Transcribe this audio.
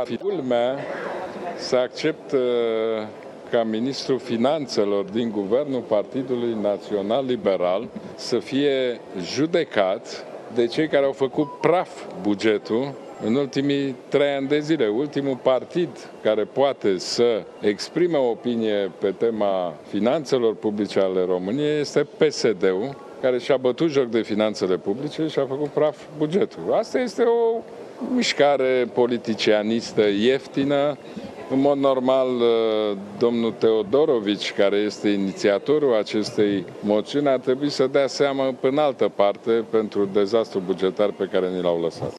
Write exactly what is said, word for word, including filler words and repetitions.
Culmea să accept ca ministrul finanțelor din guvernul Partidului Național Liberal să fie judecat de cei care au făcut praf bugetul în ultimii trei ani de zile. Ultimul partid care poate să exprime o opinie pe tema finanțelor publice ale României este P S D-ul, care și-a bătut joc de finanțele publice și a făcut praf bugetul. Asta este o mișcare politicianistă ieftină. În mod normal, domnul Teodorovici, care este inițiatorul acestei moțiuni, ar trebui să dea seama până altă parte pentru dezastrul bugetar pe care ni l-au lăsat.